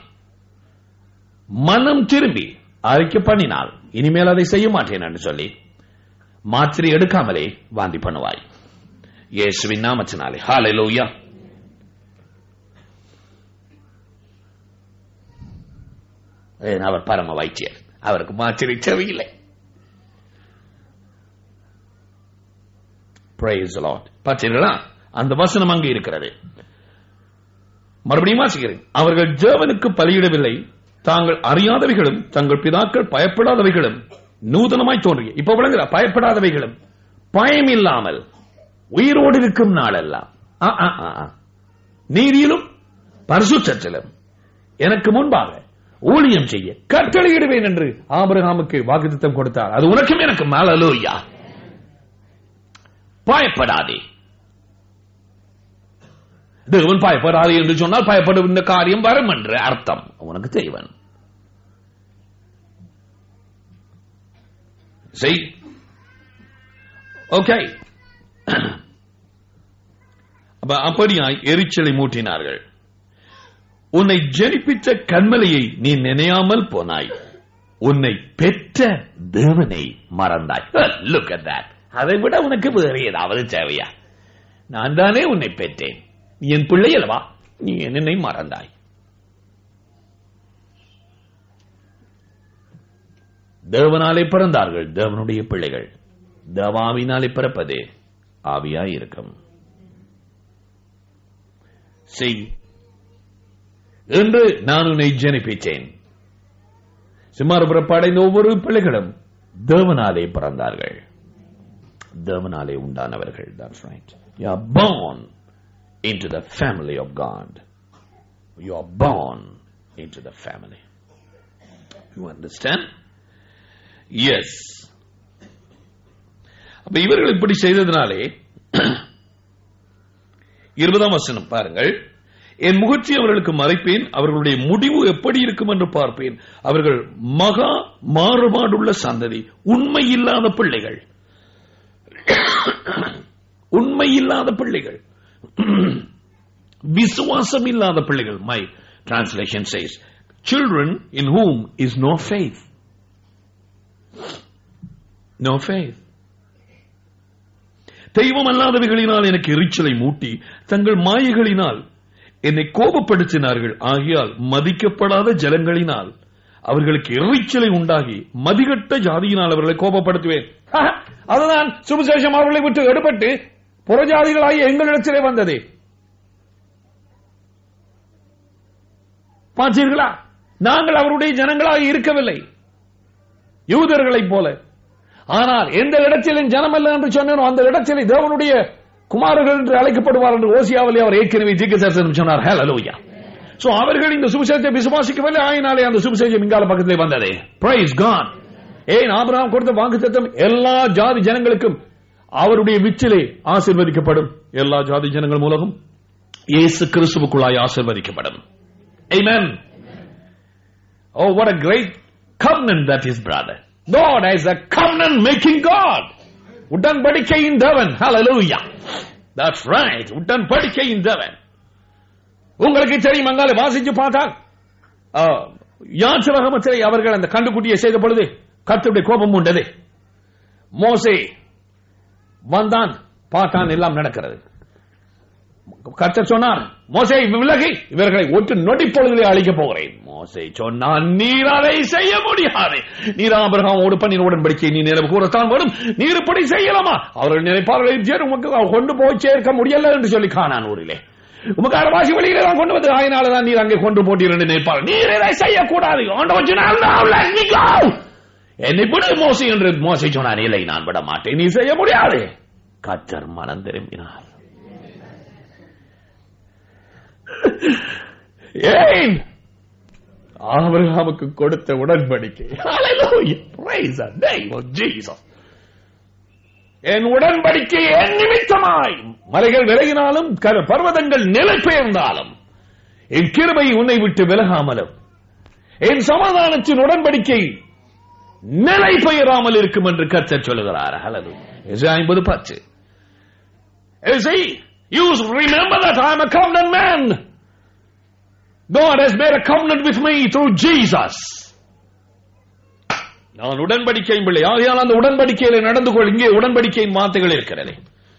மனம் திரும்பி அறிக்கை பண்ணினால், இனிமேல் அதை செய்ய மாட்டேன் என்று சொல்லி மாத்திரை எடுக்காமலே வாந்தி பண்ணுவாய். இயேசுவின் நாமத்தினாலே. ஹல்லேலூயா. அவர் பரம வைத்தியர், அவருக்கு மாத்திரை தேவையில்லை. Praise the Lord. பார்த்தீர்களா? அந்த வசனம் அங்கே இருக்கிறது. மறுபடியும் வாசிக்கிறேன். அவர்கள் தேவனுக்கு பலியிடவில்லை, தாங்கள் அறியாதவைகளும் தங்கள் பிதாக்கள் பயப்படாதவைகளும் நூதனமாய் தோன்றிய. இப்ப விளங்குற பயப்படாதவைகளும், பயம் இல்லாமல் உயிரோடு இருக்கும் நாளெல்லாம் நீதியிலும் பரிசுத்தத்திலும் எனக்கு முன்பாக ஊழியம் செய்ய கட்டளையிடுவேன் என்று ஆபிரகாமுக்கு வாக்குத்தத்தம் கொடுத்தார். அது உனக்கும் எனக்கு ஹல்லேலூயா. பயப்படாதே. தேவன் பயப்படாதே என்று சொன்னால் பயப்படும் இந்த காரியம் வரும் என்று அர்த்தம். உனக்கு தேவன் செய். ஓகே. அப்படியாய் எரிச்சலை மூட்டினார்கள். உன்னை ஜனிப்பித்த கண்மலையை நீ நினையாமல் போனாய், உன்னை பெற்ற தேவனை மறந்தாய். Look at that. அதை விட உனக்கு வேறு ஏதாவது தேவையா? நான் தானே உன்னை பெற்றேன், நீ என் பிள்ளை அல்லவா, நீ என்னை மறந்தாய். தேவனாலே பிறந்தார்கள் தேவனுடைய பிள்ளைகள். தேவாவினாலே பிறப்பது ஆவியாய் இருக்கும். செய் என்று நான் உன்னை ஜனிப்பித்தேன். சிம்மாறு பிறப்படைந்த ஒவ்வொரு பிள்ளைகளும் தேவனாலே பிறந்தார்கள், தேவனாலே உண்டானவர்கள். That's right. You are born into the family of God. You are born into the family. You understand? Yes. அப்ப இவர்கள் இப்படி செய்ததினாலே இருபதாம் வசனம் பாருங்கள். என் முகத்தை அவர்களுக்கு மறைப்பேன், அவர்களுடைய முடிவு எப்படி இருக்கும் என்று பார்ப்பேன். அவர்கள் மகா மாறுபாடுள்ள சந்ததி, உண்மை இல்லாத பிள்ளைகள், உண்மை இல்லாத பிள்ளைகள், விசுவாசம் இல்லாத பிள்ளைகள். My translation says children in whom is no faith. No faith. தெய்வம் அல்லாதவைகளினால் எனக்கு எரிச்சலை மூட்டி தங்கள் மாயைகளினால் என்னை கோபப்படுத்தினார்கள். ஆகியால் மதிக்கப்படாத ஜலங்களினால் அவர்களுக்கு எரிச்சலை உண்டாகி மதிகட்ட ஜாதியினால் அவர்களை கோபப்படுத்துவேன். அதுதான் சுவிசேஷம் அவர்களை விட்டு எடுபட்டு புறஜாதிகளாகி எங்களிடத்திலே வந்ததே. பார்த்தீர்களா? நாங்கள் அவருடைய ஜனங்களாக இருக்கவில்லை, யூதர்களைப் போல. ஆனால் எந்த இடத்திலும் ஜனம் அல்ல என்று சொன்னோம், அந்த இடத்திலே தேவனுடைய குமாரர்கள் என்று அழைக்கப்படுவார் என்று ஓசியாவிலே அவர் ஏற்கனவே தீர்க்கதரிசனம் சொன்னார். ஹல்லேலூயா. சோ அவர்கள் இந்த சுவிசேஷத்தை விசுவாசிக்கவில்லை, ஆயினாலே அந்த சுவிசேஷம் இங்கால பக்கத்திலே வந்ததே. Price God. ஏன் ஆபிரகாம் கொடுத்த வாக்குத்தத்தம் எல்லா ஜாதி ஜனங்களுக்கும் அவருடைய விச்சிலே ஆசீர்வதிக்கப்படும். எல்லா ஜாதி ஜனங்கள் மூலமும் இயேசு கிறிஸ்துவுக்குள்ளாய் ஆசீர்வதிக்கப்படும். Amen. Oh, what a great covenant that is, brother. God is a covenant making God. உடன்படிக்கையின் தேவன். Hallelujah. That's right. உடன்படிக்கையின் தேவன். உங்களுக்கு தெரியும், அங்காலே வாசிச்சு பார்த்தால் யாத்திராகமத்திலே அவர்கள் அந்த கண்டுக்குட்டியை செய்த பொழுது கர்த்தருடைய கோபம் உண்டது. மோசே வந்தான், பார்த்தான், எல்லாம் நடக்கிறது. கர்த்தர் சொன்னார், மோசே விலகி இவர்களை ஒற்று நொடி பொழுதிலே அழிக்கப் போகிறேன். மோசே சொன்னான், நீர் அதை செய்ய முடியாது. நீர் ஆபிரகாமோடு பண்ணின உடன்படிக்கை நீ நினைவு கூறத்தான் வரும். நீர் இப்படி செய்யலாமா? அவர்கள் நினைப்பார்கள் உமக்கு கொண்டு போய் சேர்க்க முடியல என்று சொல்லி கானான் ஊரிலே உமக்கு அரவாசி வழியிலே தான் கொண்டு வந்து, ஆயினால்தான் நீர் அங்கே கொண்டு போட்டீர் என்று நினைப்பார்கள். நீர் இதை செய்யக்கூடாது. என்னை விடு மோசே என்று மோசே சொன்னார். இல்லை, நான் விட மாட்டேன், நீ செய்ய முடியாது. கர்த்தர் மனம் திரும்பினார். ஏன்? ஆபிரகாமுக்கு கொடுத்த உடன்படிக்கை. Hallelujah. Praise the name of Jesus. என் உடன்படிக்கை என் நிமித்தமாய் மலைகள் விலகினாலும் பர்வதங்கள் நிலை பெயர்ந்தாலும் என் கிருபை உன்னை விட்டு விலகாமலும் என் சமாதானத்தின் உடன்படிக்கை நிலை பெயராமல் இருக்கும் என்று கர்த்தர் சொல்லுகிறார். Hallelujah. ஐம்பது பத்து. You remember that I am a covenant man. God has made a covenant with me through Jesus. நான் உடன்படிக்கையின் பிள்ளை. ஆகையால் அந்த உடன்படிக்கையில் நடந்து கொள். இங்கே உடன்படிக்கையின் வார்த்தைகள் இருக்கிறது.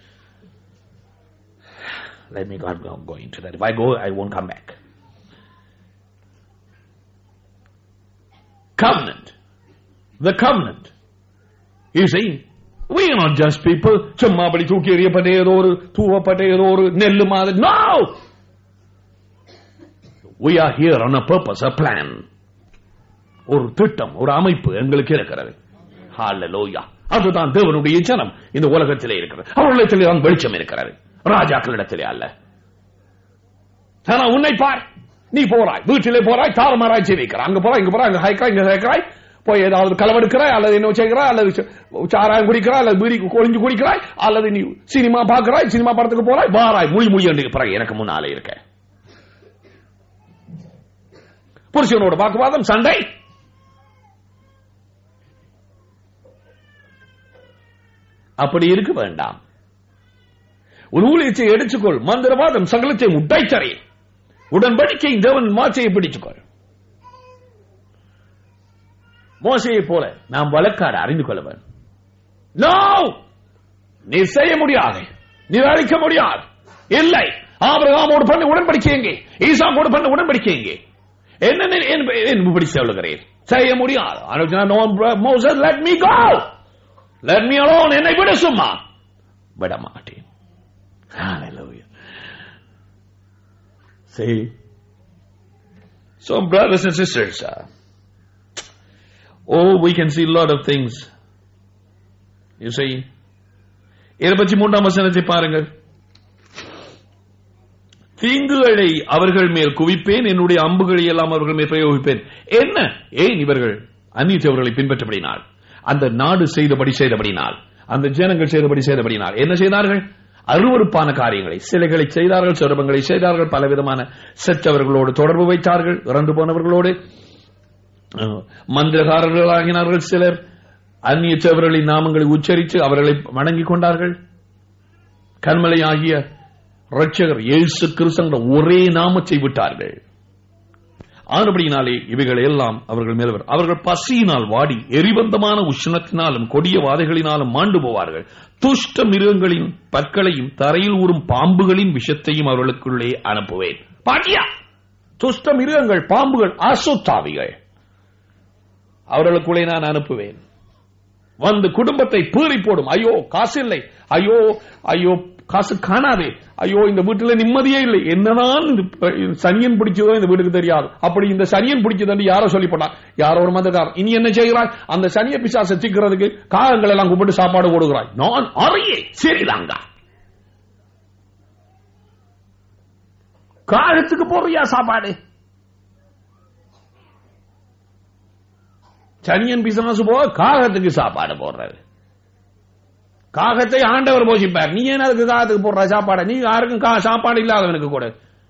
Let me not go into that. If I go, I won't come back. Covenant. The covenant. You see, we are not just people. சும்மா அப்படி தூக்கி எறியப்பட்ட ஏதோ ஒரு தூவப்பட்ட ஏதோ ஒரு நெல்லு மாதிரி. No! We are here on a purpose, a plan. ஒரு திட்டம், ஒரு அமைப்பு எங்களுக்கு இருக்கிறது. Hallelujah. அதுதான் தேவனுடைய ஜனம் இந்த உலகத்திலே இருக்கிறது. அவர்களிடத்திலே தான் வெளிச்சம் இருக்கிறது, ராஜாக்களிடத்திலே அல்ல. ஆனா உன்னை பார், நீ போறாய், வீட்டிலே போறாய், தாறுமாறாய் ஜீவிக்கிறாய், அங்க போறாய், இங்க போறாய், அங்க ஹைக்கிறாய், இங்க ஹைக்கிறாய், போய் ஏதாவது களவெடுக்கிறாய், அல்லது என்ன செய்கிறாய், அல்லது சாராயம் குடிக்கிறாய், அல்லது பீடி கொழிஞ்சு குடிக்கிறாய், அல்லது நீ சினிமா பார்க்கிறாய், சினிமா படத்துக்கு போறாய், வாராய், மொழி மொழி என்று பிறகு எனக்கு முன்னாலே இருக்க புருஷனோட வாக்குவாதம், சண்டை. அப்படி இருக்க வேண்டாம். ஒரு ஊழியத்தை எடுத்துக்கொள், மந்திரவாதம் சகலத்தை உடைத்தறி, உடன்படிக்கை தேவன் மாச்சையை பிடித்துக்கொள். மோசையை போல நாம் வழக்காட அறிந்து கொள்ள வேண்டும். நோ, நீ செய்ய முடியாது, நீ அழிக்க முடியாது. இல்லை, ஆபிரகாமோடு பண்ண உடன்படிக்கை எங்கே? ஈசாக்கோடு பண்ண உடன்படிக்கை எங்கே? என்ன இப்படி சொல்லுகிறேன்? செய்ய முடியாது. Moses, let me go, let me alone. என்னை விட சும்மா விட மாட்டேன். Hallelujah. See, so brothers and sisters, uh, oh, we can see a lot of things. You see, இருபத்தி மூன்றாம் வசனத்தை பாருங்கள். தீங்குகளை அவர்கள் மேல் குவிப்பேன், என்னுடைய அம்புகளை எல்லாம் அவர்கள் மேல் பிரயோகிப்பேன். என்ன? ஏன் இவர்கள் அந்நியத்தவர்களை பின்பற்றபடினால், அந்த நாடு செய்தபடி செய்தபடினால், அந்த ஜனங்கள் செய்தபடி செய்தபடினால் என்ன செய்தார்கள்? அருவருப்பான காரியங்களை, சிலைகளை செய்தார்கள், சொரபங்களை செய்தார்கள், பலவிதமான செற்றவர்களோடு தொடர்பு வைத்தார்கள், இறந்து போனவர்களோடு மந்திரகாரர்கள் ஆகினார்கள். சிலர் அந்நிய தேவர்களின் நாமங்களை உச்சரித்து அவர்களை வணங்கிக் கொண்டார்கள். கண்மலை ஆகிய இரட்சகர் இயேசு கிறிஸ்து ஒரே நாமத்தை விட்டார்கள். ஆனபடியினாலே இவைகள் எல்லாம் அவர்கள் மேல் வரும். அவர்கள் பசியினால் வாடி எரிபந்தமான உஷ்ணத்தினாலும் கொடிய வாதைகளினாலும் மாண்டு போவார்கள். துஷ்ட மிருகங்களின் பற்களையும் தரையில் ஊறும் பாம்புகளின் விஷத்தையும் அவர்களுக்குள்ளே அனுப்புவேன். பாட்டியா, துஷ்ட மிருகங்கள், பாம்புகள், அசுத்தாவிகள் அவர்களுக்குள்ளே நான் அனுப்புவேன். வந்து குடும்பத்தை பீறி போடும். ஐயோ காசு இல்லை, ஐயோ ஐயோ காசு காணாதே, ஐயோ இந்த வீட்டில் நிம்மதியே இல்லை, என்னதான் சனியன் பிடிச்சதோ இந்த வீட்டுக்கு தெரியாது. அப்படி இந்த சனியன் பிடிச்சது யாரோ சொல்லி போட்டான், யாரோ ஒரு மதக்காரன். இனி என்ன செய்கிறாய்? அந்த சனிய பிசாசை சிக்கிறதுக்கு காகங்கள் எல்லாம் கூப்பிட்டு சாப்பாடு போடுகிறாய். நான் அறையே சரிதாங்க. காகத்துக்கு போறியா சாப்பாடு? சனியன் பிசாசு போக காகத்துக்கு சாப்பாடு போடுறாரு. காகத்தை ஆண்டவர் போஷிப்பார். நீ ஏன் அதுக்கு காகத்துக்கு போடுற சாப்பாடு? நீ யாருக்கும் சாப்பாடு இல்லாதவனுக்கு கூட.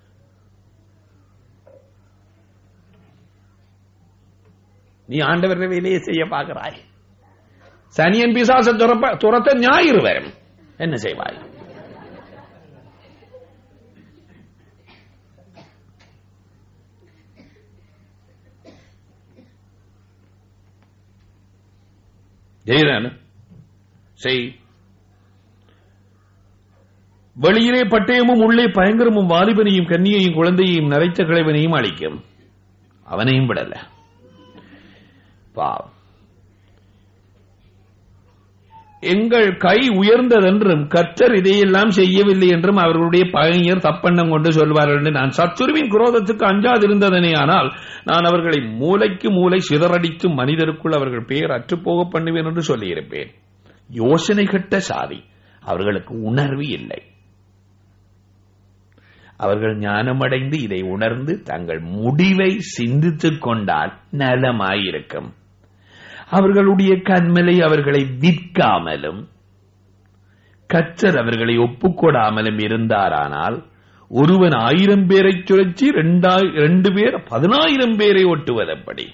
நீ ஆண்டவர் வேலையை செய்ய பார்க்கிறாய். சனியன் பிசாச துரத்த ஞாயிறு வரும், என்ன செய்வாய்? செய். வெளியிலே பட்டயமும் உள்ளே பயங்கரமும் வாலிபனையும் கன்னியையும் குழந்தையையும் நரைத்த கிழவனையும் அழிக்கும். அவனையும் விடல. பாவம். எங்கள் கை உயர்ந்ததென்றும் கர்த்தர் இதையெல்லாம் செய்யவில்லை என்றும் அவர்களுடைய பகைஞர் தப்பெண்ணம் கொண்டு சொல்வார்கள் என்று நான் சத்துருவின் குரோதத்துக்கு அஞ்சாதிருந்ததனே. ஆனால் நான் அவர்களை மூளைக்கு மூளை சிதறடித்து மனிதருக்குள் அவர்கள் பெயர் அற்றுப்போக பண்ணுவேன் என்று சொல்லியிருப்பேன். யோசனை கட்ட சாதி, அவர்களுக்கு உணர்வு இல்லை. அவர்கள் ஞானமடைந்து இதை உணர்ந்து தங்கள் முடிவை சிந்தித்துக் கொண்டால் நலமாயிருக்கும். அவர்களுடைய கண்மலை அவர்களை விற்காமலும் கர்த்தர் அவர்களை ஒப்புக்கொடாமலும் இருந்தாரானால் ஒருவன் ஆயிரம் பேரை சுழற்சி இரண்டு பேர் பதினாயிரம் பேரை ஒட்டுவதப்படி.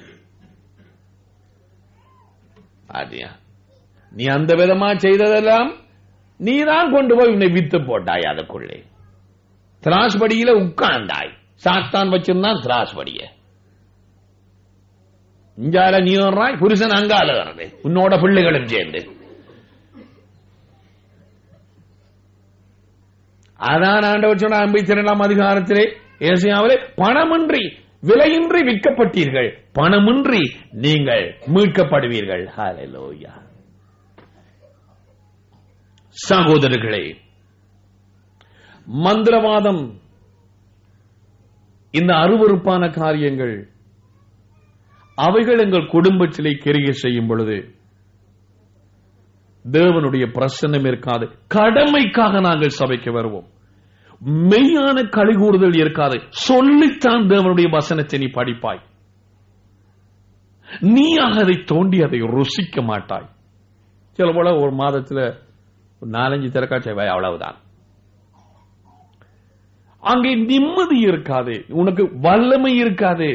நீ அந்த விதமா செய்ததெல்லாம் நீதான் கொண்டு போய் உன்னை வித்து போட்டாய். அதுக்குள்ளே திராஸ்படியில உட்கார்ந்தாய். சாத்தான் வச்சிருந்தான் திராஸ்படிய. இஞ்சால நீ வர்றாய், புருஷன் அங்கால வர்றது, உன்னோட பிள்ளைகளும் சேர்ந்து. அதான் ஆண்டவர் சொன்ன ஐம்பத்தி இரண்டாம் அதிகாரத்திலே ஏசாயாவிலே, பணமின்றி விலையின்றி விற்கப்பட்டீர்கள், பணமின்றி நீங்கள் மீட்கப்படுவீர்கள். ஹல்லேலூயா. சகோதரர்களே, மந்திரவாதம், இந்த அருவருப்பான காரியங்கள், அவைகள் எங்கள் குடும்பத்திலே கிரியை செய்யும் பொழுது தேவனுடைய பிரசன்னம் இருக்காது. கடமைக்காக நாங்கள் சபைக்கு வருவோம். மெய்யான களிகூறுதல் இருக்காது. சொல்லித்தான் தேவனுடைய வசனத்தை நீ படிப்பாய். நீ அதை தோண்டி அதை ருசிக்க மாட்டாய். சில போல ஒரு மாதத்துல நாலஞ்சு திறக்கா செய்வாய், அவ்வளவுதான். அங்கே நிம்மதி இருக்காது, உனக்கு வல்லமை இருக்காது.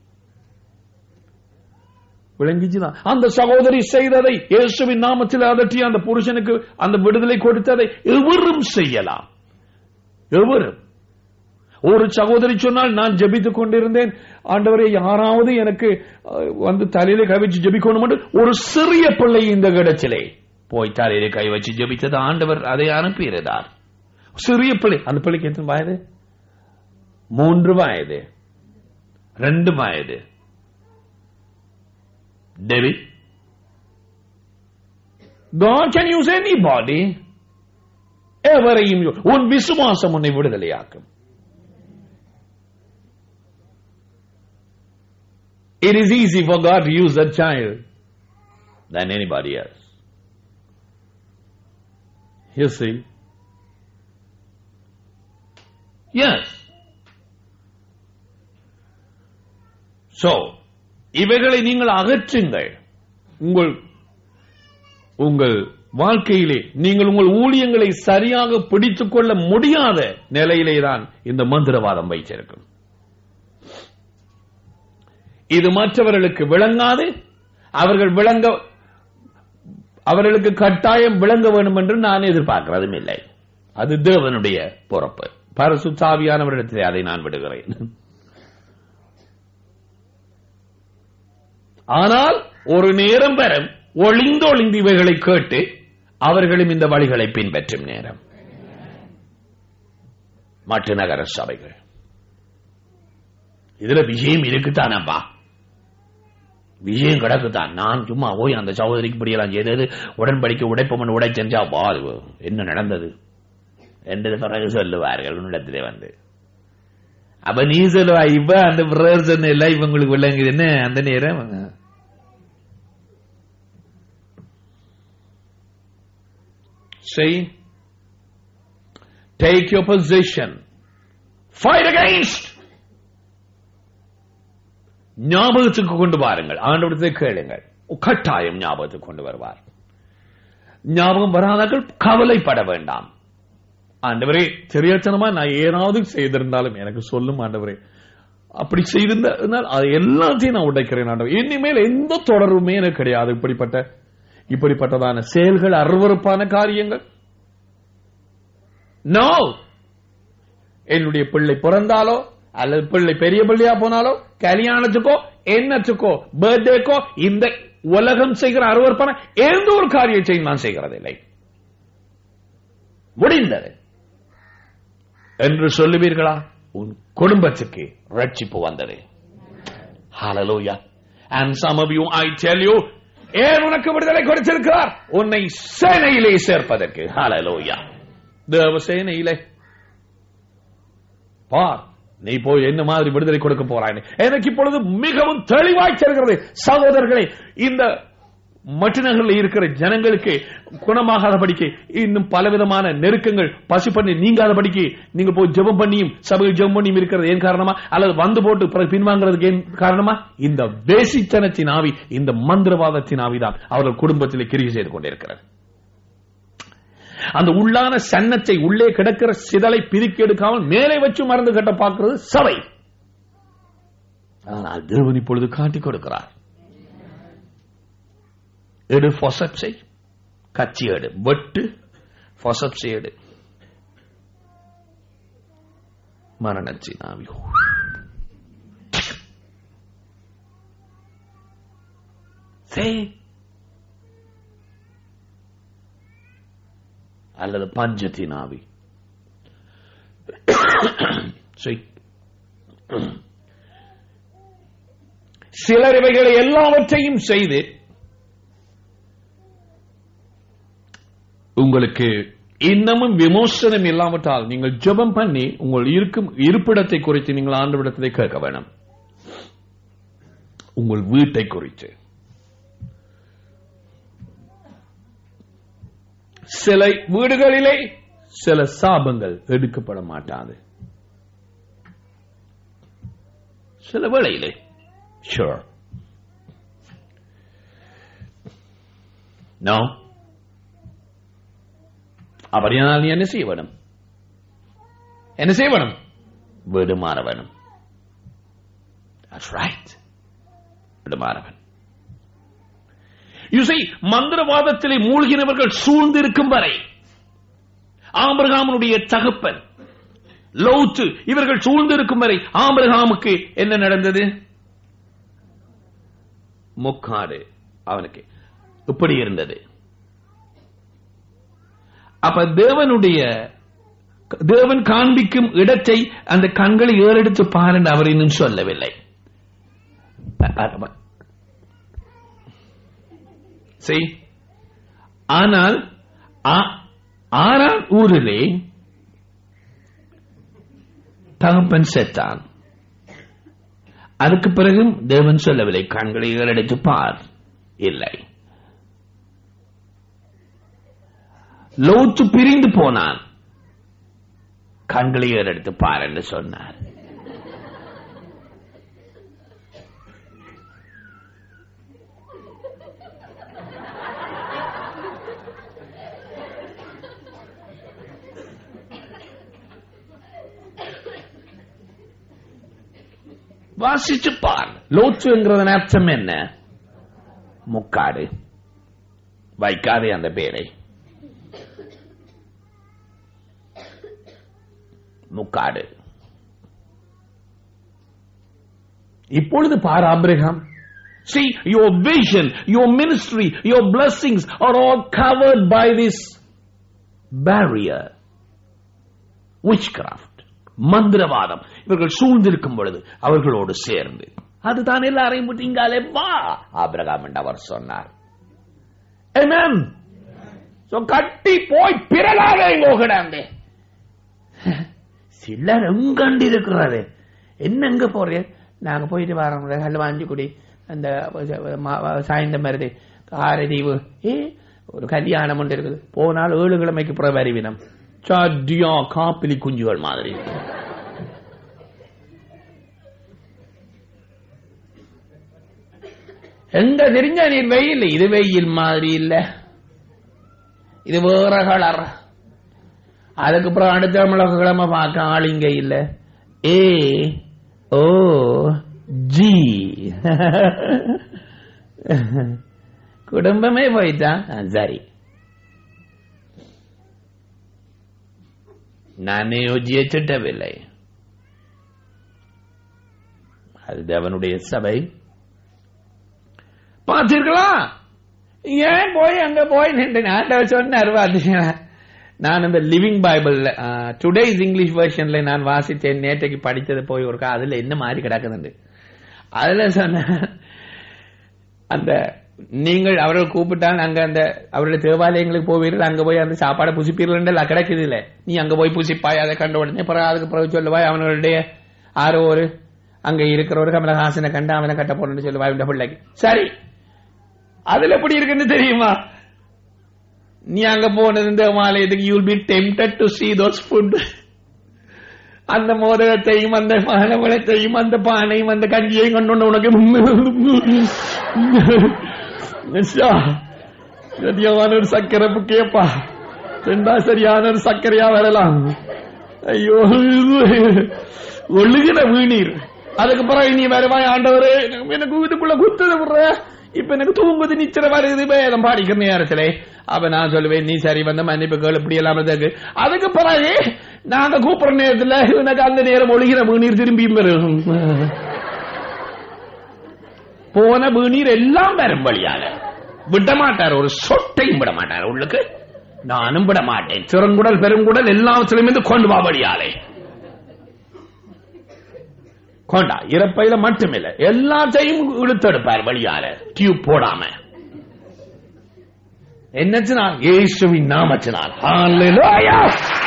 விளங்கிச்சுதான். அந்த சகோதரி செய்ததை இயேசுவின் நாமத்தில் அதட்டி அந்த புருஷனுக்கு அந்த விடுதலை கொடுத்ததை எவரும் செய்யலாம். எவரும். ஒரு சகோதரி சொன்னால், நான் ஜெபித்துக் கொண்டிருந்தேன், ஆண்டவரே யாராவது எனக்கு வந்து தலையில கை வச்சு ஜெபிக்கணும் என்று ஒரு சிறிய பிள்ளை இந்த இடத்திலே போய் தலையில கை வச்சு ஜெபித்தது ஆண்டவர் அதை அனுப்பியிருந்தார். சிறிய பிள்ளை. அந்த பிள்ளைக்கு எத்தனை வயது? மூன்று வயது, ரெண்டு வயது. David, God can use anybody. எவரையும் உன் விசுவாசம் உன்னை விடுதலையாக்கும். It is easy for God to use that child than anybody else. You see? Yes. So, இவைகளை நீங்கள் அகற்றுங்கள். உங்கள் உங்கள் வாழ்க்கையிலே நீங்கள் உங்கள் ஊழியங்களை சரியாக பிடித்துக் கொள்ள முடியாத நிலையிலே தான் இந்த மந்திரவாதம் வைத்திருக்கும். இது மற்றவர்களுக்கு விளங்காது. அவர்கள் விளங்க அவர்களுக்கு கட்டாயம் விளங்க வேண்டும் என்று நான் எதிர்பார்க்கிறதும் இல்லை. அது தேவனுடைய பொறுப்பு. பரிசுத்த ஆவியானவரிடத்திலே அதை நான் விடுகிறேன். ஆனால் ஒரு நேரம் வரும் ஒளிந்து ஒளிந்து இவைகளை கேட்டு அவர்களும் இந்த வழிகளை பின்பற்றும் நேரம். மற்ற நகர சபைகள் இதுல விஷயம் இருக்குத்தானப்பா, விஷயம் கிடக்குதான். நான் சும்மா போய் அந்த சகோதரிக்கு இப்படியெல்லாம் செய்தது உடன்படிக்கை உடைப்பமன் உடை செஞ்சா என்ன நடந்தது என்று பிறகு சொல்லுவார்கள் உன்னிடத்திலே வந்து. அப்ப நீ சொல்லுவா இப்ப அந்த பிரதர்சன் இல்ல இவங்களுக்கு விளங்குது என்ன அந்த நேரம். See, take your position, fight against. ஞாபகத்துக்கு கொண்டு வாருங்கள். ஆண்டவரத்தை கேளுங்கள், கட்டாயம் ஞாபகத்துக்கு கொண்டு வருவார். ஞாபகம் வராதவர்கள் கவலைப்பட வேண்டாம். ஆண்டவரே தெரியாதனமா நான் ஏதாவது செய்திருந்தாலும் எனக்கு சொல்லும் ஆண்டவரே, அப்படி செய்திருந்தால் அது எல்லாத்தையும் நான் உடைக்கிறேன் ஆண்டவர். இனிமேல் எந்த தொடர்புமே எனக்கு கிடையாது. இப்படிப்பட்ட இப்படிப்பட்டதான செயல்கள், அருவருப்பான காரியங்கள். நோ, என்னுடைய பிள்ளை பிறந்தாலோ அல்லது பிள்ளை பெரிய பிள்ளையா போனாலோ கல்யாணத்துக்கோ என்னத்துக்கோ பர்த்டேக்கோ இந்த உலகம் செய்கிற அருவருப்பான எந்த ஒரு காரியத்தையும் நான் செய்கிறதில்லை. முடிந்தது என்று சொல்லுவீர்களா? உன் குடும்பத்துக்கு ரட்சிப்பு வந்தது. Hallelujah. And some of you, I tell you, ஏன் உனக்கு விடுதலை கொடுத்திருக்கிறார்? உன்னை சேனையிலே சேர்ப்பதற்கு. Hallelujah. தேவ சேனையிலே பார், நீ போய் என்ன மாதிரி விடுதலை கொடுக்க போறாய். எனக்கு இப்பொழுது மிகவும் தெளிவாய் தெரிகிறது சகோதரர்களே, இந்த மற்ற நகரில் இருக்கிற ஜனங்களுக்கு குணமாகாதபடிக்கு இன்னும் பலவிதமான நெருக்கங்கள் பசி பண்ணி நீங்காதபடிக்கு நீங்க போய் ஜெபம் பண்ணியும் சபையில் ஜெபம் பண்ணியும் இருக்கிறது ஏன் காரணமா? அல்லது வந்து போட்டு பிறகு பின்வாங்கிறதுக்கு ஏன் காரணமா? இந்த வேசித்தனத்தின் ஆவி, இந்த மந்திரவாதத்தின் ஆவிதான் அவர்கள் குடும்பத்தில் கிரியை செய்து கொண்டிருக்கிறது. அந்த உள்ளான சன்னத்தை, உள்ளே கிடக்கிற சிதலை பிரிக்க எடுக்காமல் மேலே வச்சு மருந்து கட்ட பார்க்கிறது சபை. ஆனால் தேவன் இப்பொழுது காட்டிக் கொடுக்கிறார். எடு பொசப்சை, கச்சி எடு, வெட்டு பொசப்சை எடு. மரணத்தின் ஆவி அல்லது பஞ்சத்தின் ஆவி. சிலர் இவைகளை எல்லாவற்றையும் செய்து உங்களுக்கு இன்னமும் விமோசனம் இல்லாவிட்டால் நீங்கள் ஜெபம் பண்ணி உங்கள் இருக்கும் இருப்பிடத்தை குறித்து நீங்கள் ஆண்டவரிடத்திலே கேட்க வேணும். உங்கள் வீட்டை குறித்து. சில வீடுகளிலே சில சாபங்கள் எடுக்கப்பட மாட்டாது. சில வேளையிலே sure no. அப்படியானால் நீ என்ன செய்ய வேணும்? என்ன செய்ய வேணும்? வீடு மாற வேணும். That's right. வீடு மாற வேணும். You see, மந்திரவாதத்திலே மூழ்கினவர்கள் சூழ்ந்திருக்கும் வரை ஆபிரகாமுடைய தகப்பன் லோத்து இவர்கள் சூழ்ந்திருக்கும் வரை ஆபிரகாமுக்கு என்ன நடந்தது? முக்காடு அவனுக்கு இப்படி இருந்தது. அப்ப தேவனுடைய தேவன் காண்பிக்கும் இடத்தை அந்த கண்களை ஏறெடுத்து பாருங்க அவர் இன்னும் சொல்லவில்லை. ஆனால் ஆறாம் ஊரிலே தகப்பன் செத்தான். அதுக்கு பிறகும் தேவன் சொல்லவில்லை கண்களை ஏறெடுத்து பார். இல்லை. லோத்து பிரிந்து போனான். கண்களை ஏறெடுத்து பார் என்று சொன்னார். வாசிச்சு பார். லோத்துங்கிறதன் அர்த்தம் என்ன? முக்காடு. வைக்காதே அந்த பேரை. முக்காடு. இப்பொழுது பார் Abraham. See, your vision, your ministry, your blessings are all covered by this barrier. Witchcraft. மந்திரவாதம். இவர்கள் சூழ்ந்திருக்கும் பொழுது அவர்களோடு சேர்ந்து அதுதான் எல்லாரையும் விட்டு இங்காலே வா ஆபிரகாம் என்று அவர் சொன்னார். Amen. So கட்டி போய் பிறகாக எங்கோ கிடாந்தே. சிலர் எங்கண்டு இருக்கிறாரு. என்ன எங்க போறே? நாங்க போயிட்டு வரோம். கல்ல வாங்கி குடி அந்த சாய்ந்த மருது காரதீவு ஏ ஒரு கல்யாணம் ஒன்று இருக்குது. போனால் ஏழு கிழமைக்கு பிறகு அறிவினம் சாட்டியா காப்பிலி குஞ்சுகள் மாதிரி. எங்க தெரிஞ்ச நீர் வெயில், இது வெயில் மாதிரி இல்ல, இது வேற கலர். அதுக்கப்புறம் அடுத்த மிளகு கிழமை பார்க்க ஆளுங்க இல்ல. ஏ ஓ ஜி குடும்பமே போயிட்டான். சரி, நானே யோசிச்சிட்டவில்லை. அது தேவனுடைய சபை. பார்த்தீர்களா? ஏன் போய் அங்க போய் நின்று ஆண்டவர் சொன்னார். நான் இந்த லிவிங் பைபிள் டுடேஸ் இங்கிலீஷ் வெர்ஷன்ல நான் வாசித்தேன். நேற்றைக்கு படித்தது போய் ஒரு அதுல என்ன மாதிரி கிடக்குது. அதுல சொன்ன அந்த நீங்கள் அவர்கள் கூப்பிட்டால் அங்க அந்த அவருடைய தேவாலயங்களுக்கு போவீர்கள், அங்க போய் அந்த சாப்பாடை புசிப்பீர்கள் கிடைக்குது இல்ல. நீ அங்க போய் புசிப்பாய், அதை கண்ட உடனே பிறகு அதுக்கு பிறகு சொல்லுவாய் அவனுடைய ஆரோ ஒரு அங்க இருக்கிறவரு கமலஹாசனை கண்டு அவனை கட்ட போறேன்னு சொல்லுவாய் பிள்ளைக்கு. சரி, அதுல எப்படி இருக்குன்னு தெரியுமா? நீ அங்க போனது இந்த மாலயத்துக்கு you will be tempted to see those food. அந்த மோதகத்தையும் அந்த மானவளத்தையும் அந்த பானையும் அந்த கஞ்சியையும் கொண்டு உனக்கு சரியான ஒரு சக்கரை கேப்பா ரெண்டா சரியான ஒரு சக்கரையா வரலாம். ஐயோ ஒழுகின வீணீர். அதுக்கு பிறகு நீ வருவாய் ஆண்டவரே எனக்கு வீட்டுக்குள்ள குத்துது விடுற, இப்ப எனக்கு தூங்குது நிச்சர வருது வேதம் பாடிக்கிற நேரத்திலே. அப்ப நான் சொல்லுவேன் நீ சரி வந்த மன்னிப்பு கேள் இப்படி எல்லாம் இருக்கு. அதுக்கு பிறகு நாங்க கூப்பிடுற நேரத்தில் எனக்கு அந்த நேரம் ஒழுகிற வீணீர் திரும்பியும் வரும். போன வீணீர் எல்லாம் வரும் வழியாக விட மாட்டார், ஒரு சொட்டையும் விட மாட்டார் உள்ளுக்கு. நானும் விட மாட்டேன். சிறங்குடல் பெருங்குடல் எல்லாத்திலும் கொண்டு வா வழியாலே கொண்டா. இறப்பையில மட்டுமில்லை எல்லாத்தையும் இழுத்தெடுப்பார் வழியால டியூப் போடாம. என்னச்சினால் இயேசுவின் நாமத்தினால். ஹல்லேலூயா.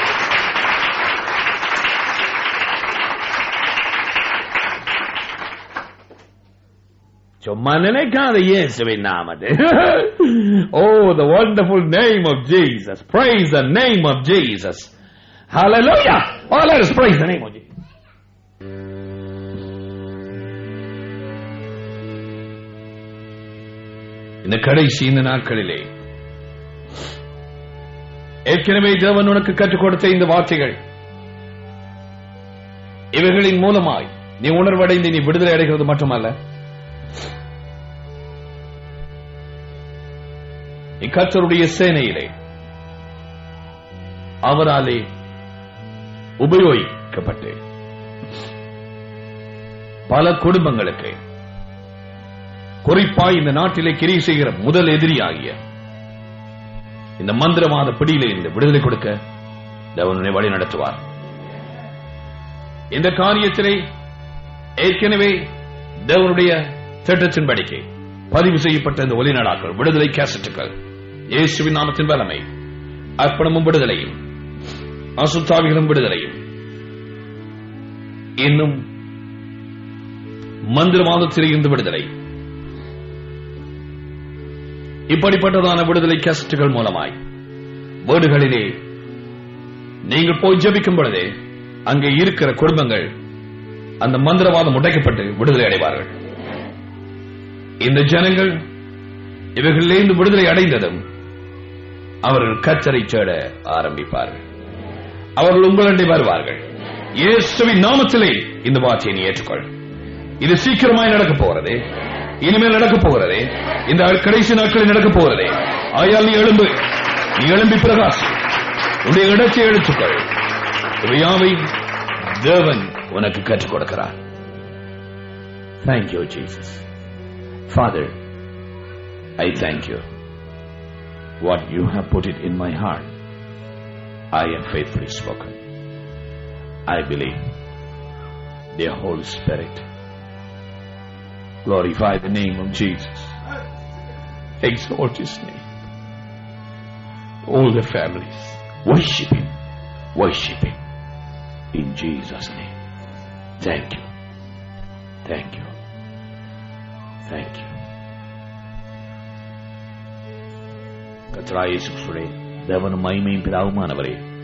சும்மா நினைக்காத இயேசுவின் நாமத்தை. Oh, the wonderful name of Jesus. Praise the name of Jesus. Hallelujah. Oh, let us praise the name of Jesus. இந்த கடைசி இந்த நாட்களிலே ஏற்கனவே தேவன் உனக்கு கற்றுக் கொடுத்த இந்த வார்த்தைகள் இவைகளின் மூலமாய் நீ உணர்வடைந்து நீ விடுதலை அடைகிறது மட்டுமல்ல, கர்த்தருடைய சேனையிலே அவராலே உபயோகிக்கப்பட்டு பல குடும்பங்களுக்கு குறிப்பாய் இந்த நாட்டிலே கிரியை செய்கிற முதல் எதிரியாகிய இந்த மந்திரவாத பிடியிலே இந்த விடுதலை கொடுக்க தேவனை வழி நடத்துவார். இந்த காரியத்திலே ஏற்கனவே தேவனுடைய திட்டத்தின்படிக்கை பதிவு செய்யப்பட்ட இந்த ஒலிநாடாக்கள் விடுதலை கேசட்டுகள் இயேசுவின் நாமத்தின் வல்லமை அர்ப்பணமும் விடுதலையும் அசுத்தாவிகளும் விடுதலையும் இன்னும் மந்திரவாதத்தில் இருந்து விடுதலை இப்படிப்பட்டதான விடுதலை கேசட்டுகள் மூலமாய் வீடுகளிலே நீங்கள் போய் ஜெபிக்கும் பொழுதே அங்கே இருக்கிற குடும்பங்கள் அந்த மந்திரவாதம் உடைக்கப்பட்டு விடுதலை அடைவார்கள். இந்த ஜனங்கள் இவர்களிலிருந்து விடுதலை அடைந்ததும் அவர்கள் கர்த்தரை தேட ஆரம்பிப்பார்கள். அவர்கள் உங்களிடம் வருவார்கள். இயேசுவின் நாமத்திலே இந்த வார்த்தையை ஏற்றுக்கொள். இது சீக்கிரமாய் நடக்க போறது, இனிமேல் நடக்க போகிறது, இந்த கடைசி நாட்களில் நடக்க போகிறது. ஆயால் நீ எழும்பு, நீ எழும்பி பிரகாசி, உன்னுடைய இடத்தை எடுத்துக்கள். இவையாவை தேவன் உனக்கு கற்றுக் கொடுக்கிறார். Thank you, Jesus. Father, I thank you. What you have put it in my heart, I have faithfully spoken. I believe. Dear Holy Spirit, glorify the name of Jesus. Exalt His name. All the families, worship Him. Worship Him. In Jesus' name. Thank you. Thank you. Thank you. கர்த்தராகிய இயேசுவே, தேவனும் மகிமையும் பிதாவுமானவரே,